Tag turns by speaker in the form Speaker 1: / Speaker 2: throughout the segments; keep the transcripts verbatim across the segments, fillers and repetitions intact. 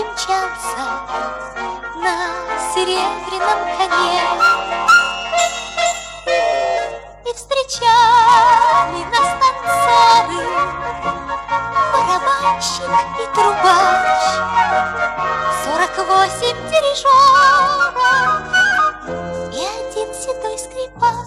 Speaker 1: примчался на серебряном коне. И встречали нас танцоры, барабанщик и трубач, сорок восемь дирижеров и один седой скрипач.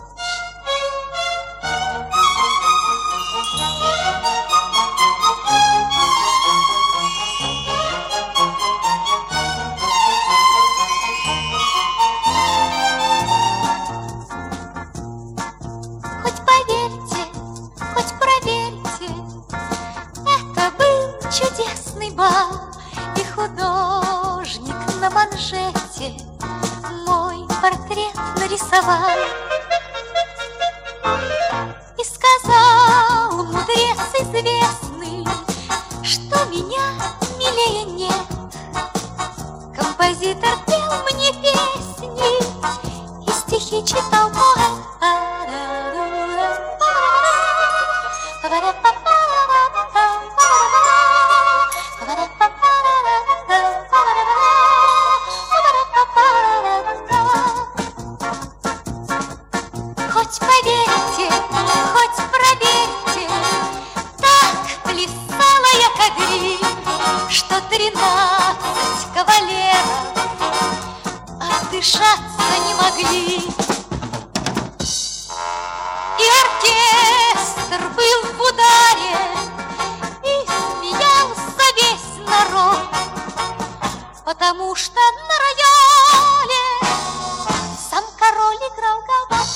Speaker 1: Хоть поверьте, хоть проверьте, это был чудесный бал, и художник на манжете мой портрет нарисовал. И сказал мудрец известный, что меня милее нет. Композитор пел мне песни и стихи читал поэт. Хоть поверьте, хоть проверьте, так плясала я кадри, что тринадцать кавалеров отдышаться не могли. И оркестр был в ударе, и смеялся весь народ, потому что на рояле сам король играл гавот.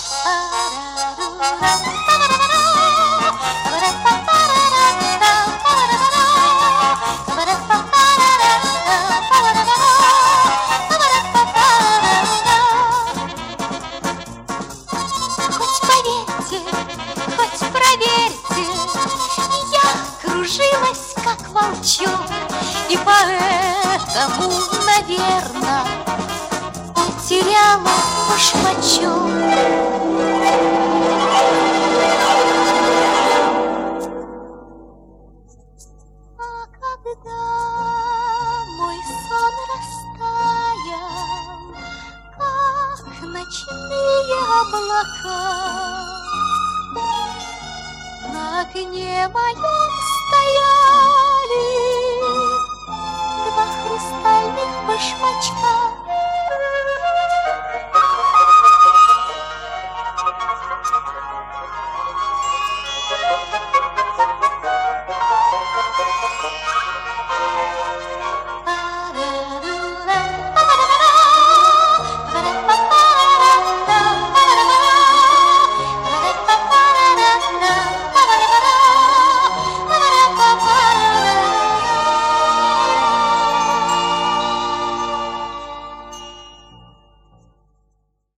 Speaker 1: Хоть поверьте, хоть проверьте, я кружилась, как волчок, и поэтому, наверно, потеряла башмачок. А когда мой сон растаял, как ночные облака, на окне моем